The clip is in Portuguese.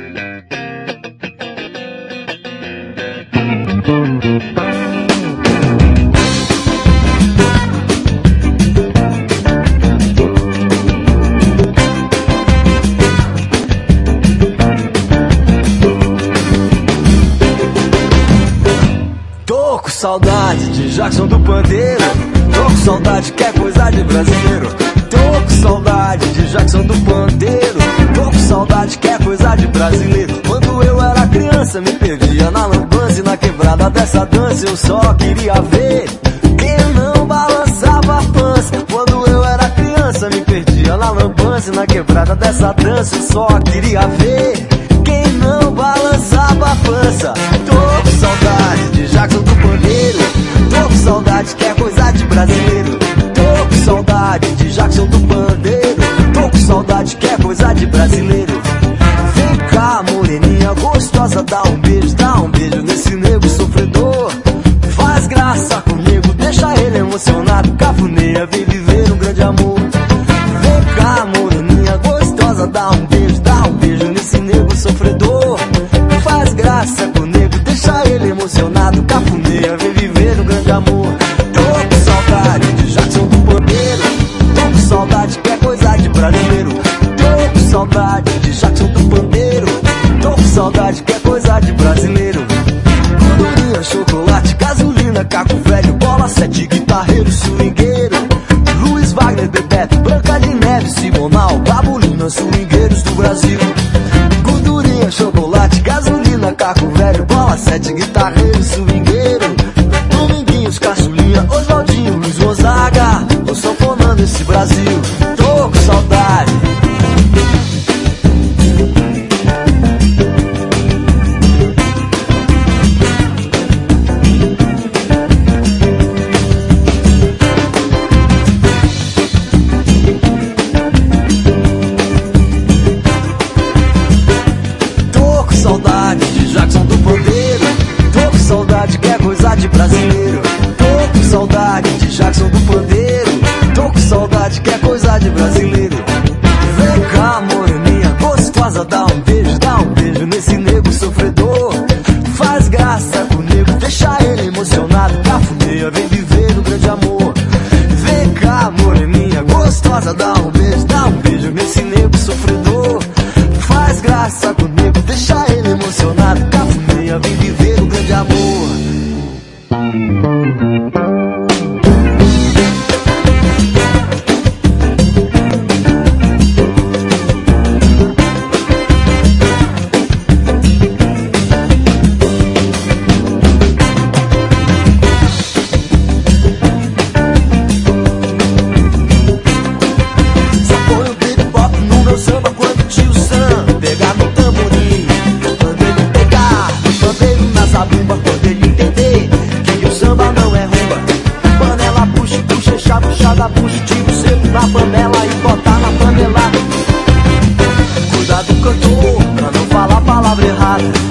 Tô com saudade de Jackson do Pandeiro. Tô com saudade que é coisa de brasileiro. Tô com saudade de Jackson do Pandeiro. Tô com saudade que é coisa de brasileiro. Quando eu era criança me perdia na lambança e na quebrada dessa dança eu só queria ver quem não balançava a pança. Quando eu era criança me perdia na lambança e na quebrada dessa dança eu só queria ver quem não balançava a pança. Tô com saudade de Jackson do Pandeiro. Tô com saudade que é coisa de brasileiro. Tô com saudade de Jackson do Pandeiro. Tô com saudade que é coisa de brasileiro. Vem cá, moreninha gostosa, dá um beijo nesse nego sofredor. Faz graça comigo, deixa ele emocionado, cafuneia, vem viver um grande amor. Vem cá, moreninha gostosa, dá um beijo nesse nego sofredor. Faz graça comigo, deixa ele emocionado, cafuneia, vem viver um grande amor. Tô com saudade de Jackson do Pandeiro. Tô com saudade que é coisa de brasileiro. Tô com saudade de Jackson do Pandeiro. Tô com saudade que é coisa de brasileiro. Gordurinha, chocolate, gasolina, caco velho, bola, sete, guitarreiro, swingueiro. Luiz Wagner, Bebeto, Branca de Neve, Simonal, Babulina, swingueiros do Brasil. Gordurinha, chocolate, gasolina, caco velho, bola, sete, guitarreiro, swingueiro. Dominguinhos, Caçulinha, Oswaldinho, Luiz Gonzaga, tô sanfonando esse Brasil. Tô com saudade. De brasileiro, tô com saudade de Jackson do Pandeiro. Tô com saudade que é coisa de brasileiro. Vem cá, moreninha gostosa, dá um beijo nesse nego sofredor. Faz graça comigo, deixa ele emocionado, cafuneia, vem viver um grande amor. Vem cá, moreninha gostosa, dá um beijo nesse nego sofredor. Faz graça comigo, deixa ele emocionado, cafuneia, vem viver um grande amor. Só põe o bebop no meu samba quando tio Sam pegar no tamborim. Quando ele pegar no pandeiro, na zabumba, quando ele entender que o samba não é rumba. Panela, puxa, puxada, puxa, tira o seco na panela e bota na panela. Cuidado, cantor, pra não falar a palavra errada.